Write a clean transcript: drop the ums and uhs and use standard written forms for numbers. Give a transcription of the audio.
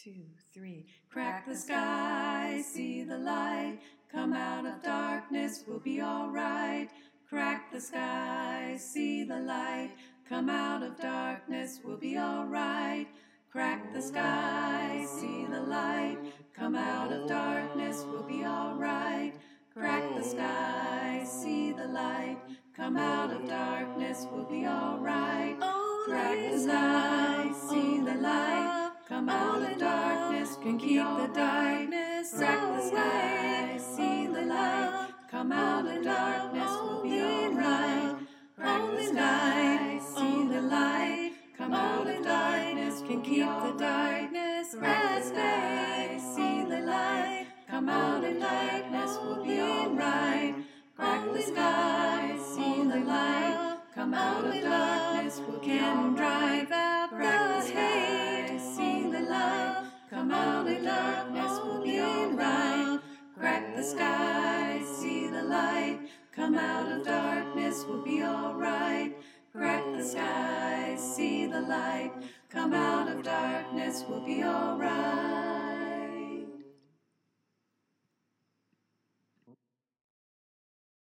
2, 3. Crack the sky, see the light. Come out of darkness, we'll be alright. Crack the sky, see the light. Come out of darkness, we'll be alright. Crack the sky, see the light. Come out of darkness, we'll be alright. Crack the sky, see the light. Come out of darkness, we'll be alright. Crack the sky, see the light. Come out of darkness, can keep the darkness. Crack the sky, see the light. Come out of darkness, we'll be alright. Crack the sky, see the light. Come out of darkness, can keep the darkness. Crack the sky, see the light. Come out of darkness, we'll be alright. Crack the sky, see the light. Come out of darkness, we can drive out the hate. See the light. Come out of darkness, we'll be alright. Crack the sky, see the light. Come out of darkness, we'll be alright. Crack the sky, see the light. Come out of darkness, we'll be alright.